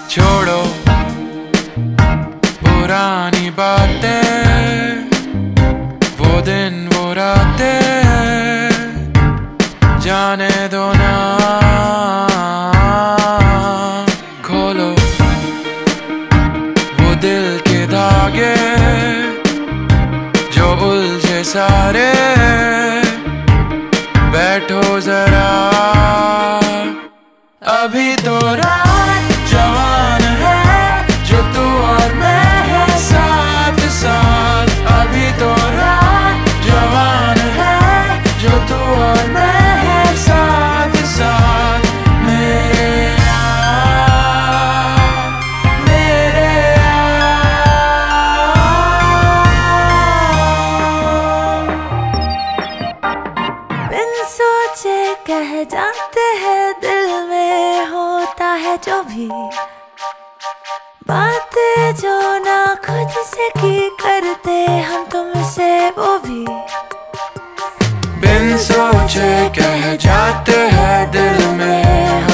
छोड़ो पुरानी बातें, वो दिन वो रातें, जाने दो ना। खोलो वो दिल के धागे जो उलझे सारे, बैठो जरा। अभी तो रात जवान है, जो तू और मैं है साथ साथ। अभी तो रात जवान है, जो तू और मैं है साथ साथ। मेरे बिन सोचे कह जाते हैं, दिल में होता है जो भी बातें जो ना खुद से की करते हम तुमसे वो भी। बिन सोचे कह जाते हैं, दिल में